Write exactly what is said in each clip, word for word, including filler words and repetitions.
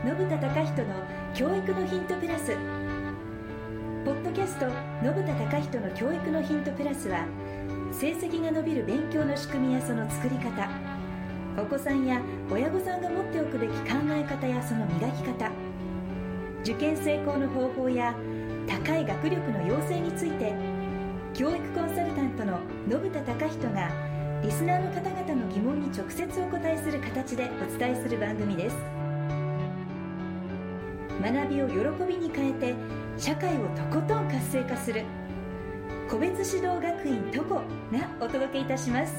信田貴人の教育のヒントプラス。ポッドキャスト信田貴人の教育のヒントプラスは、成績が伸びる勉強の仕組みやその作り方、お子さんや親御さんが持っておくべき考え方やその磨き方、受験成功の方法や高い学力の養成について、教育コンサルタントの信田貴人がリスナーの方々の疑問に直接お答えする形でお伝えする番組です。学びを喜びに変えて社会をとことん活性化する個別指導学院トコがお届けいたします。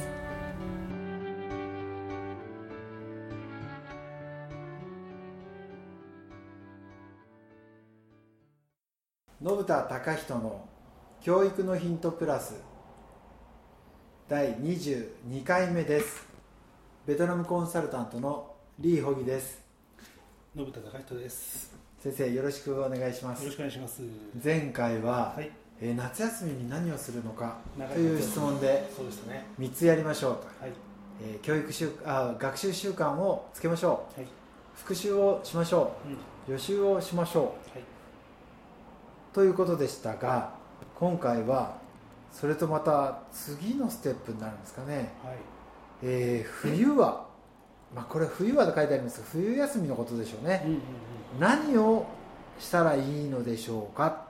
信田貴人の教育のヒントプラスだいにじゅうにかいめです。ベトナムコンサルタントのリー・ホギです。 信田貴人です。 先生、よろしくお願いします。 よろしくお願いします。 前回は、 はいえー、夏休みに何をするのかという質問でそうですね、 みっつやりましょうと、 はいえー、教育習あ学習習慣をつけましょう、 はい、 復習をしましょう、うん、予習をしましょう、はい、ということでしたが、今回はそれとまた次のステップになるんですかね、はいえー、冬は、まあ、これ冬はと書いてありますが、冬休みのことでしょうね、うんうんうん、何をしたらいいのでしょうか。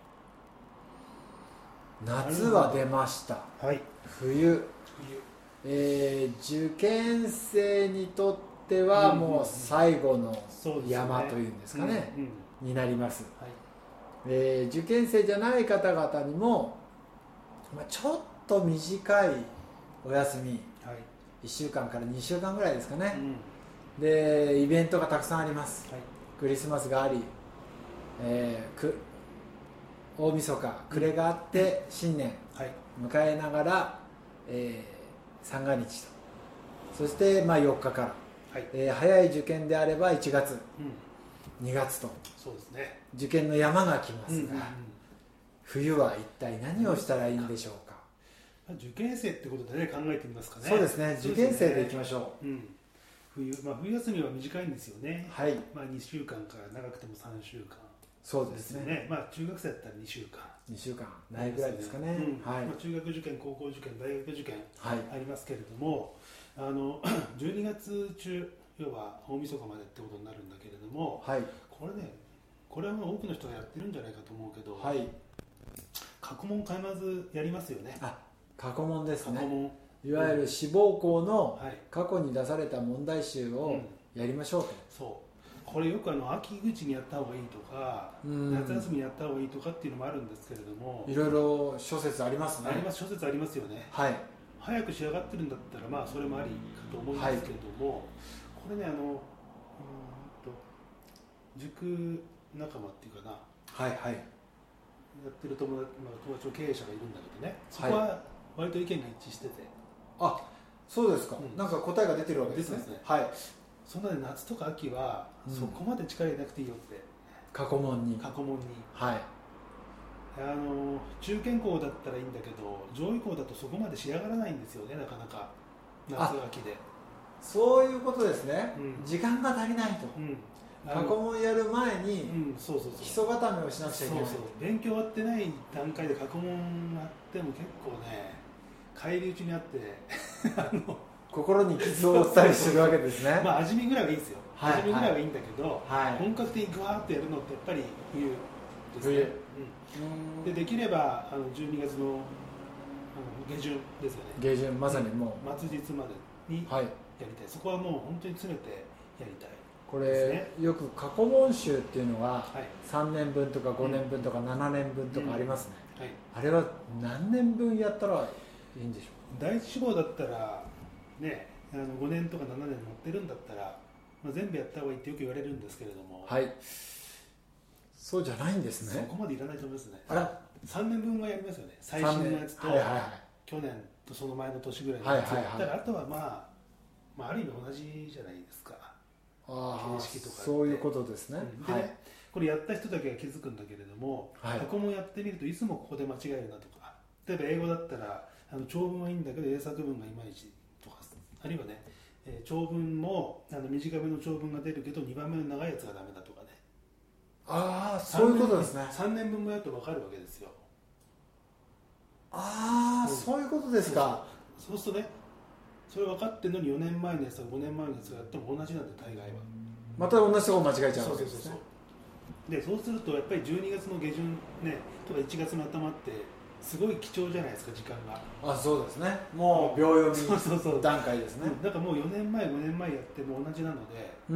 夏は出ました、はい、冬、冬えー、受験生にとってはもう最後の山というんですかね、うんうんうん、になります、はいえー、受験生じゃない方々にも、まあ、ちょっと短いお休み、はい、いっしゅうかんからにしゅうかんぐらいですかね、うん、でイベントがたくさんあります、はい、クリスマスがあり、えー、く大晦日暮れがあって新年迎えながら、えー、三が日と、そしてまあよっかから、はいえー、早い受験であればいちがつ、うん、にがつとそうですね、 受験の山が来ますが、うんうんうん、冬は一体何をしたらいいんでしょうか。 受験生ってことでね、考えてみますかね。 そうですね、受験生でいきましょう。うん、 冬、まあ、冬休みは短いんですよね、 はいまあ、にしゅうかんから長くてもさんしゅうかん、 そうですね、 ねまあ、中学生だったらにしゅうかんにしゅうかんないぐらいですかね、 うんはいまあ、中学受験、高校受験、大学受験、はい、ありますけれども、あのじゅうにがつ中、要は大晦日までってことになるんだけれども、はい、これね、これはもう多くの人がやってるんじゃないかと思うけど、はい、過去問必ずやりますよね。 あ、過去問ですね。 過去問、 いわゆる志望校の過去に出された問題集をやりましょうと、うん、 そうこれよくあの秋口にやった方がいいとか、うん、夏休みにやった方がいいとかっていうのもあるんですけれども、 いろいろ諸説ありますね。 あります、諸説ありますよね、はい、早く仕上がってるんだったらまあそれもありかと思うんですけれども、はい、これね、あのうんと塾仲間っていうかな、はいはい、やってる友達、まあ、友達の経営者がいるんだけどね、そこは割と意見が一致してて、 はい、あ、そうですか、うん、なんか答えが出てるわけですね。 ですね、 はい、 そんなに夏とか秋はそこまで力入れなくていいよって、うん、 過去問に過去問に、 はい、 あの中堅校だったらいいんだけど上位校だとそこまで仕上がらないんですよね、なかなか夏秋で。 そういうことですね、うん、時間が足りないと、うん、過去問やる前に基礎固めをしなくちゃいけない。 そうそう、勉強終わってない段階で過去問やっても結構ね、返り討ちにあってあの心に傷を負ったりするわけですね。 まあ味見ぐらいはいいですよ、はい、味見ぐらいはいいんだけど、はい、本格的にグワーッとやるのってやっぱり冬ですね、うん、でできればあのじゅうにがつの、あの下旬ですよね。 下旬、まさにもう末日までにやりたい、はい、そこはもう本当に詰めてやりたい。 これ、ね、よく過去問集っていうのは、はい、さんねんぶんとかごねんぶんとかななねんぶんとかありますね、うんはい、あれは何年分やったらいいんでしょう。 第一志望だったらね、あのごねんとかななねん持ってるんだったら、まあ、全部やった方がいいってよく言われるんですけれども、はい、 そうじゃないんですね。 そこまでいらないと思いますね。 あら、さんねんぶんはやりますよね、最新のやつと、はいはいはい、去年とその前の年ぐらいのやつだったら、はいはいはい、あとは、まあ、まあある意味同じじゃないですか。 あ、形式とかそういうことですね、 うん、でね、はい、これやった人だけが気づくんだけれども、はい、過去問やってみるといつもここで間違えるなとか、例えば英語だったらあの長文はいいんだけど英作文がいまいちとか、あるいはね、えー、 長文もあの短めの長文が出るけどにばんめの長いやつがダメだとかね。 ああ、そういうことですね。 さんねんぶんもやると分かるわけですよ。 ああ、うん、そういうことですか。 そうするとね、それ分かってるのによねんまえのやつとごねんまえのやつがやっても同じなんで、大概はまた同じとこ間違えちゃうわけですね。 そうそうそうそう。でそうするとやっぱりじゅうにがつの下旬ねとかいちがつの頭ってすごい貴重じゃないですか、時間が。 あ、そうですね。もう秒読み段階ですね。 だからもうよねんまえごねんまえやっても同じなので、 うん、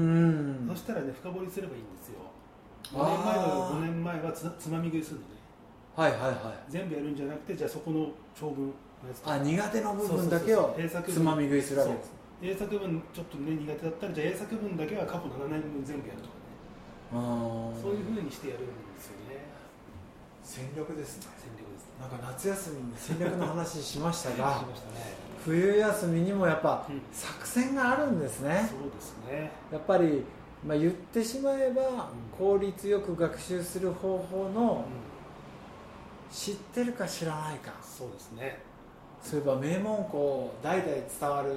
そしたらね深掘りすればいいんですよ。ごねんまえとごねんまえは つ, つまみ食いするのね。 はいはいはい。 全部やるんじゃなくて、じゃあそこの長文のやつ、 あ、苦手な部分だけをつまみ食いするわけです。 英作文ちょっとね苦手だったら、じゃあ英作文だけは過去ななねんぶん全部やるとかね。あ、そういうふうにしてやるんですよね。 戦略ですね。 戦略ですね。 なんか夏休みに戦略の話しましたがしましたね。 冬休みにもやっぱ作戦があるんですね、 うん、そうですね。 やっぱり、まあ、言ってしまえば効率よく学習する方法の知ってるか知らないか、 うん、そうですね。 そういえば名門校代々伝わる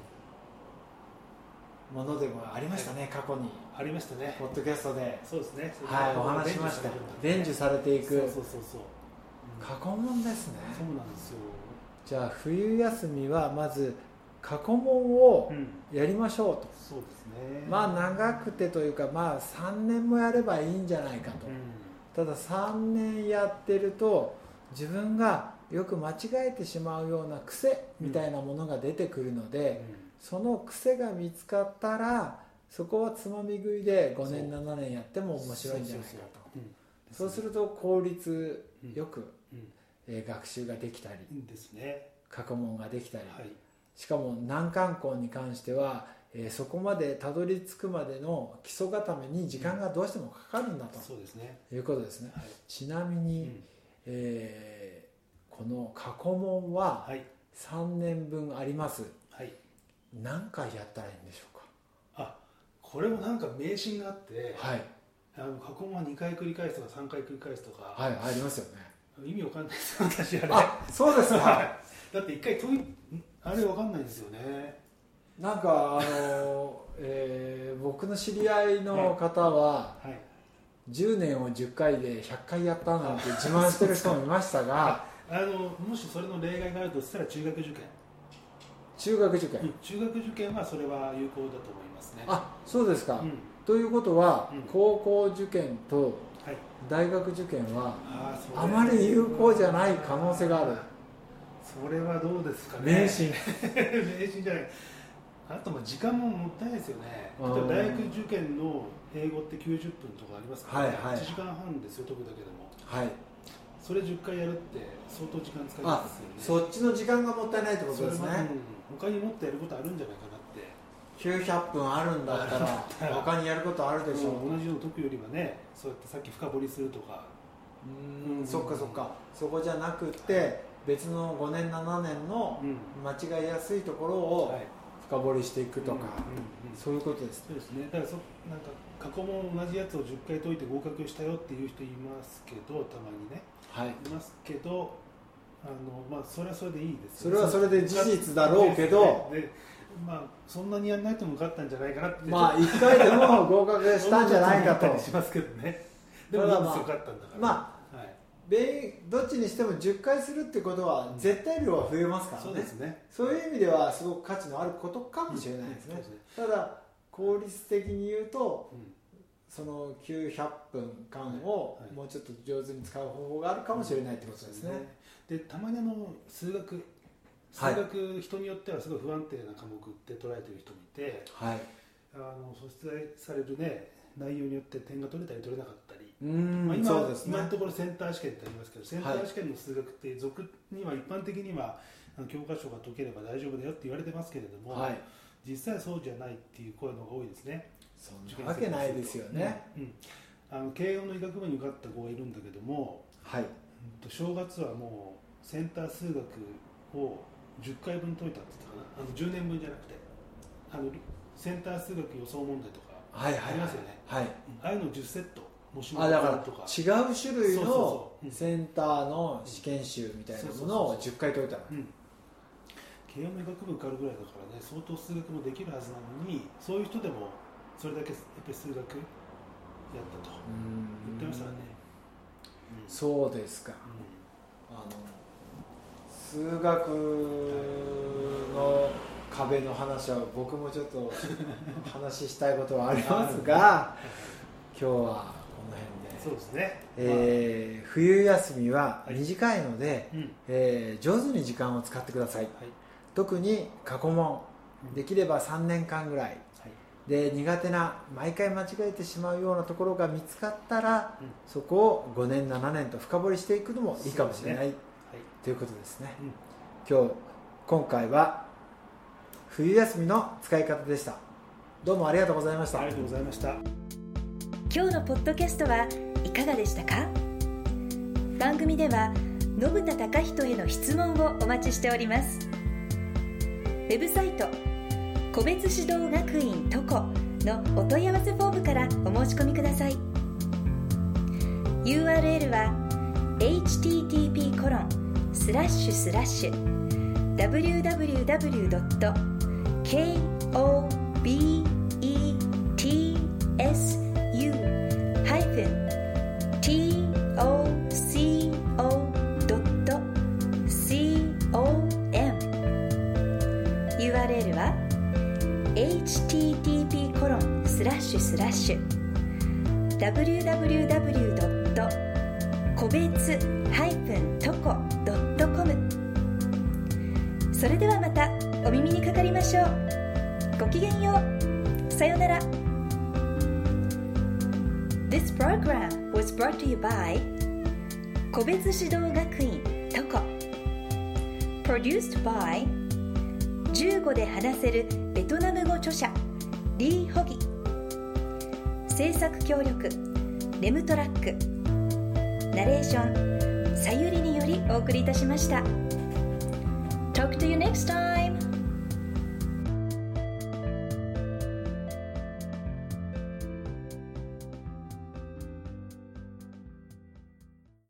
ものでもありましたね、はい、過去にありましたね。 ポッドキャストで、 そうですね、 はい、お話しました。伝授されていく、 そうそうそうそう、 過去問ですね。 そうなんですよ。 じゃあ冬休みはまず過去問をやりましょうと、うん、 そうですね。 まあ長くてというか、まあさんねんもやればいいんじゃないかと、うん、たださんねんやってると自分がよく間違えてしまうような癖みたいなものが出てくるので、うんうん、その癖が見つかったらそこはつまみ食いでごねんななねんやっても面白いんじゃないかと。そうすると効率よく、うんうんえー、学習ができたりですね、 過去問ができたり、 はい、 しかも難関校に関しては、えー、そこまでたどり着くまでの基礎固めに時間がどうしてもかかるんだと、うん、 そうですね、 いうことですね、 はい、 ちなみに、うんえー、この過去問はさんねんぶんあります、はい、何回やったらいいんでしょうか。 あ、これもなんか迷信があって、 はい、 あの過去問はにかい繰り返すとかさんかい繰り返すとか、 はい、ありますよね。 意味わかんないです私あれ。 あ、そうですかだって一回問いあれわかんないんですよね。 なんかあの、えー、僕の知り合いの方は、はいはい、じゅうねんをじゅっかいでひゃっかいやったなんて自慢してる人もいましたがあのもしそれの例外があるとしたら中学受験中学受験、 うん、中学受験はそれは有効だと思いますね。 あ、そうですか、うん、ということは、うん、高校受験と大学受験はあまり有効じゃない可能性がある。 それはどうですかね。 迷信迷信じゃない。あとまあ時間ももったいないですよね。例えば大学受験の英語ってきゅうじゅっぷんとかありますから、ね、はいはい、いちじかんはんですよ、解くだけでも。はい。それじゅっかいやるって相当時間使いますよね。 そっちの時間がもったいないってことですね。 うん、他にもっとやることあるんじゃないかなって。 きゅうひゃっぷんあるんだったら他にやることあるでしょう。 同じのを解くよりはね、そうやってさっき深掘りするとか。 うん、うん、そっかそっか。そこじゃなくて別のごねんななねんの間違いやすいところを深掘りしていくとか、そういうことですね。 そうですね。だからそなんか過去も同じやつをじゅっかい解いて合格したよっていう人いますけど、たまにね、はい、いますけど、あのまあそれはそれでいいですよね。 それはそれで事実だろうけど、 でまあそんなにやらないとも受かったんじゃないかなって、 まあいっかいでも合格したんじゃないかとしますけどね。でもいいですよ、受かったんだから。 まあ、はい、どっちにしてもじゅっかいするってことは絶対量は増えますからね。 そうですね。 そういう意味ではすごく価値のあることかもしれないですね。うん、ただ効率的に言うと、うん、そのきゅうひゃっぷんかんをもうちょっと上手に使う方法があるかもしれないってことですね。うん、 でたまにあの数学数学、はい、人によってはすごい不安定な科目って捉えてる人もいて、はい、あの素出題されるね内容によって点が取れたり取れなかったり、うん、まあ、今、そうですね、今のところセンター試験ってありますけど、センター試験の数学って俗には一般的には教科書が解ければ大丈夫だよって言われてますけれども、はい、実際そうじゃないっていう声の方が多いですね。 そんなわけないですよね。 うんうん、あの慶応の医学部に受かった子がいるんだけども、はい、うん、正月はもうセンター数学をじゅっかいぶん解いたって言ったかな。あのじゅうねんぶんじゃなくて、あのセンター数学予想問題とかありますよね。はいはいはい、ああいうのじゅっセット、もしもあだから違う種類のセンターの試験集みたいなものをじゅっかい解いたの。 慶応の医学部受かるぐらいだからね、相当数学もできるはずなのに、そういう人でもそれだけやっぱり数学やったと言ってましたね。 うん、そうですか、うん、あの数学の壁の話は僕もちょっと話したいことはありますが今日はこの辺で。 そうですね、 えー、冬休みは短いので、はいうんえー、上手に時間を使ってください、はい、特に過去問、うん、できればさんねんかんぐらい、はい、で苦手な毎回間違えてしまうようなところが見つかったら、うん、そこをごねんななねんと深掘りしていくのもいいかもしれない、ねはい、ということですね、うん、今日今回は冬休みの使い方でした。どうもありがとうございました。 ありがとうございました。 今日のポッドキャストはいかがでしたか？番組では信田貴人への質問をお待ちしております。ウェブサイト個別指導学院トコのお問い合わせフォームからお申し込みください。 ユーアールエル は エイチティーティーピーコロンスラッシュスラッシュダブリューダブリューダブリュードットケーオービーイーティーエスユーハイフン ティーオーシーオードットコム ユーアールエル は エイチティーティーピーコロンスラッシュスラッシュダブリューダブリューダブリュードット個別ハイフントコドットコム。それではまたお耳にかかりましょう。ごきげんよう。さようなら。This program was brought to you by 個別指導学院トコ Produced by じゅうごで話せるベトナム語著者リー・ホギ。制作協力レムトラック。ナレーションさゆりによりお送りいたしました。Talk to you next time!